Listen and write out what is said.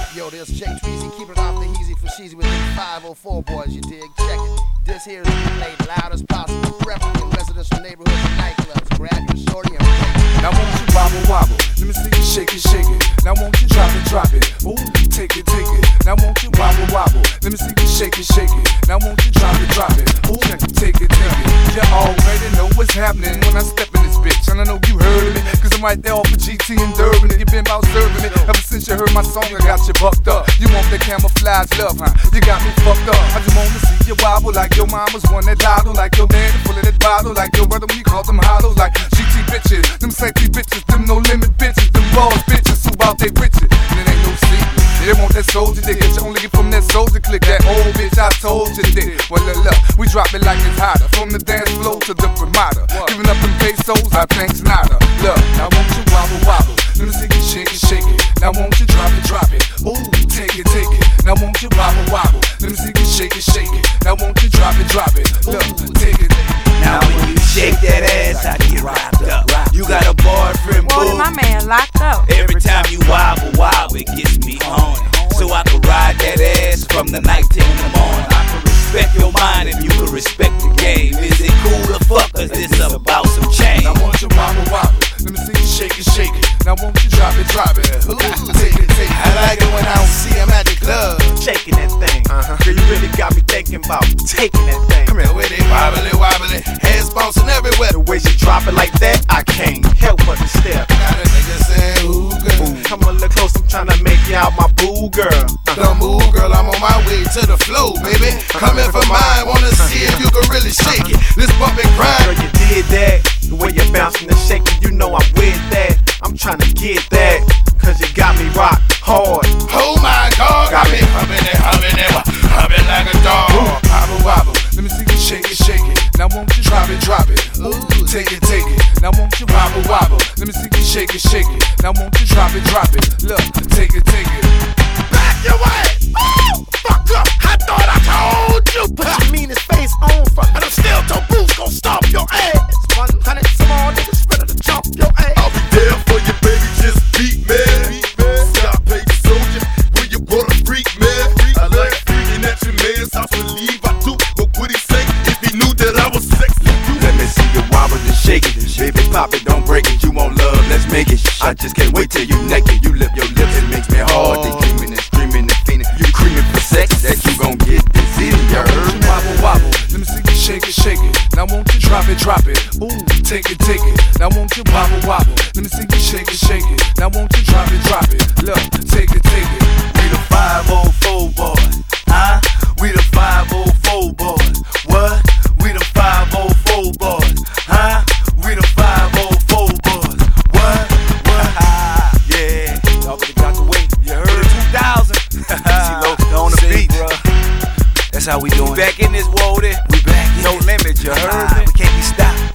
Yo, there's Jay Tweezy, keep it off the easy for sheezy with these 504 boys, you dig? Check it. This here is played loud as possible, preferably in residential neighborhoods and nightclubs. Grab your shorty and break it. Now won't you wobble, wobble? Let me see you shake it, shake it. Now won't you drop it, drop it? Ooh, take it, take it. Now won't you wobble, wobble? Let me see you shake it, shake it. Now won't you drop it, drop it? Ooh, take it, take it. You already know what's happening when I step in this bitch. And I know you heard of me, cause I'm right there off of GT and Durban. And you been about serving it. Ever since you heard my song, I got you bucked up. You want that camouflage love, huh? You got me fucked up. I just wanna see you wobble like your mama's one that lotto, like your daddy full of that bottle, like your brother when you call them hollow, like GT bitches, them sexy bitches, them no limit bitches, them boss bitches who out they riches. And it ain't no secret. They want that soldier dick, you only get from that soldier click. That old bitch I told you dick. Well, look, we drop it like it's hotter, from the dance floor to the Ramada. Giving up them pesos, I think's nada. Look, now won't you wobble, wobble? Let me see you shake it, shake it. Now won't you drop it, drop it? Ooh, take it, take it. Now won't you wobble, wobble? Let me see you shake it, shake it. Now won't you drop it, drop it? Look, take it, take it. Now when you shake that ass, I get wrapped up. You got a boyfriend, boo. My man locked up. Every time you wobble, wobble, it gets me on. So I can ride that ass from the night till the morning. I can respect your mind if you can respect the game. Is it cool to fuck, cause this about some change? Now won't you wobble, wobble? Let me see you shake it, shake it. Now won't you drop it, drop it? Ooh, take it, take it. I like it when I don't see him at the club. Shaking that thing. Girl, you really got me thinking about taking that thing. Come here, with it wobbly, wobbly, heads bouncing everywhere. The way she drop it like that, I can't help but to step. Got a nigga saying, ooh, girl. Come a little close, I'm tryna make you out my boo, girl. Don't move, girl, I'm on my way to the flow, baby. Come here for mine, wanna see if you can really shake it. This bump and grind. Girl, you did that. The way you're bouncing and shaking, you know I'm with that. I'm tryna get that, cause you got me rock hard. Oh my God, got me humming like a dog. Wobble, wobble. Let me see you shake it, shake it. Now won't you drop it, drop it? Ooh, take it, take it. Now won't you wobble, wobble? Let me see you shake it, shake it. Now won't you drop it, drop it? Look, take it, take it. Back your way. Oh, fuck up. I thought I told you. Put your meanest face on, fuck. And I'm still taboos gon' stomp your ass. 100 small niggas ready to jump your ass. I'll be there for you, baby. Just beat me. Stop playing soldier when you wanna freak me. I like freaking at your man's house. Believe I do. But would he say if he knew that I was sexy? Let me see you wobble and shake it. Baby, pop it, don't break it. You want love, let's make it. I just can't wait till you naked. You lip your lips, it makes me hard. They dreaming and screaming and fiending. You creaming for sex, that you gon' get busy. You heard? Wobble, wobble. Let me see you shake it, shake it. Now won't you drop it, drop it? Ooh, take it, take it. Now won't you wobble, wobble? Let me see you shake it, shake it. Now won't you drop it, drop it? Look, take it, take it. We the 504 boys, huh? We the 504 boys. What? We the 504 boys, huh? We the 504 boys. What? Yeah. Y'all really got the weight. You heard it. 2000. See, on the beat, bro. That's how we doing. Back in this world, we back. No limit. You heard it. We can't be stopped.